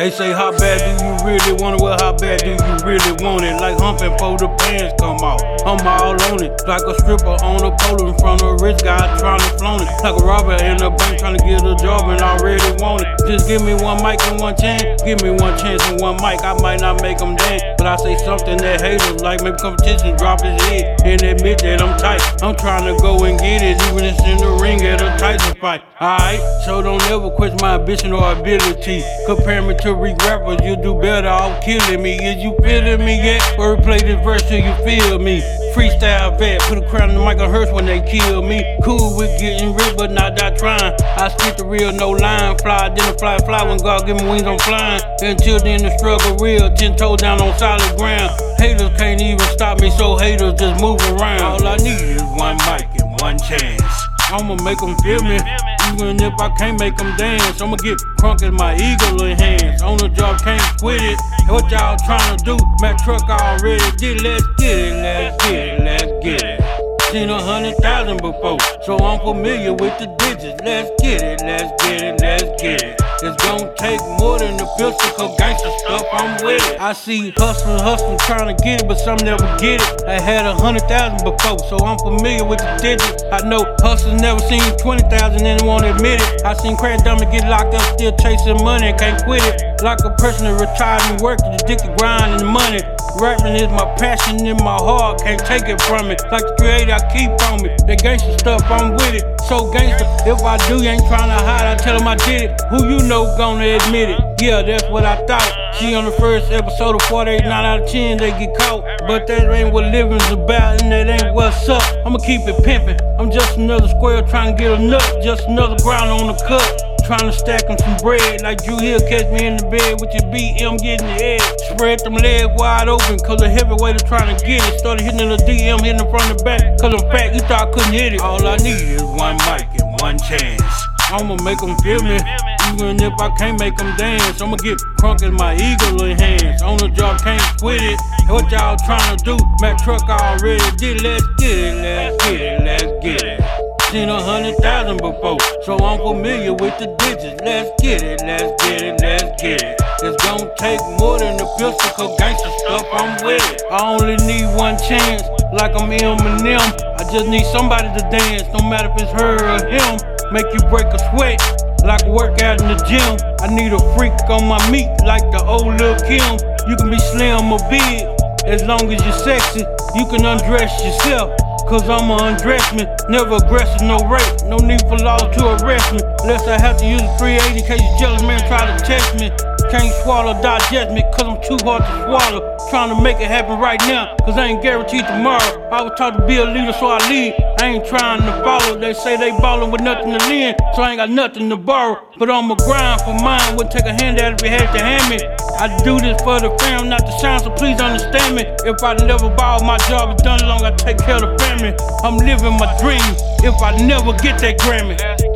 They say how bad do you really want it? Well, how bad do you really want it? Like humping before the pants come off. I'm all on it, like a stripper on a pole in front of a rich guy trying to flaunt it. Like a robber in a bank trying to get a job and already want it. Just give me one mic and one chance. Give me one chance and one mic. I might not make them dance, but I say something that haters like. Maybe competition drop his head and admit that I'm tight. I'm trying to go and get it, even if it's in the ring at a Tyson fight. Alright, so don't ever question my ambition or ability. Compare me to weak rappers, you do better off killing me. Is you feeling me yet? Or replay this verse till you feel me. Freestyle vet, put a crown on the Michael Hurst when they kill me. Cool with getting rich, but not die trying. I spit the real, no line. Fly, then I fly. When God give me wings, I'm flying. Until then, the struggle real. 10 toes down on solid ground. Haters can't even stop me, so haters just move around. All I need is one mic and one chance. I'ma make them feel me, even if I can't make them dance. I'ma get crunk as my eagle in hands. On the job, can't quit it. What y'all trying to do? Mac truck already did. Let's get it, let's get it, let's get it. Seen 100,000 before, so I'm familiar with the digits. Let's get it, let's get it, let's get it. It's gon' take more than the pistol, cause gangsta stuff, I'm with it. I see hustle, trying to get it, but some never get it. I had 100,000 before, so I'm familiar with the digits. I know hustlers never seen 20,000 and won't admit it. I seen crack dummies get locked up, still chasing money and can't quit it. Like a person that retired and worked, addicted to grind and money. Rapping is my passion in my heart, can't take it from me. Like the creator, I keep on me. That gangsta stuff, I'm with it. So gangsta, if I do, you ain't trying to hide, I tell them I did it. Who you know gonna admit it? Yeah, that's what I thought. See, on the first episode of 48, 9 out of 10, they get caught. But that ain't what living's about, and that ain't what's up. I'ma keep it pimpin'. I'm just another square trying to get a nut. Just another ground on the cut. Trying to stack him some bread. Like Drew Hill catch me in the bed with your BM getting the head. Spread them legs wide open, cause the heavyweight is trying to get it. Started hitting the DM, hitting the front and back, cause I'm fat, you thought I couldn't hit it. All I need is one mic and one chance. I'ma make them feel me, even if I can't make them dance. I'ma get crunk as my eagle in hands. On the job, can't quit it. What y'all trying to do? Mac truck already did. Let's get it, let's get it, let's get it. Seen 100,000 before, so I'm familiar with the digits. Let's get it, let's get it, let's get it. It's gon' take more than the pistol, cause gangsta stuff, I'm with it. I only need one chance, like I'm Eminem. I just need somebody to dance, no matter if it's her or him. Make you break a sweat, like a workout in the gym. I need a freak on my meat, like the old Lil' Kim. You can be slim or big, as long as you're sexy. You can undress yourself, cause I'm a undressman. Never aggressive, no rape, no need for law to arrest me. Unless I have to use a 380 in case you jealous man try to test me. Can't swallow, digest me, cause I'm too hard to swallow. Trying to make it happen right now, cause I ain't guaranteed tomorrow. I was taught to be a leader, so I lead. I ain't trying to follow. They say they ballin' with nothing to lend, so I ain't got nothing to borrow. But I'ma grind for mine, wouldn't take a handout if you had to hand me. I do this for the fam, not the sound, so please understand me. If I never ball, my job is done long, I take care of the family. I'm living my dream, if I never get that Grammy.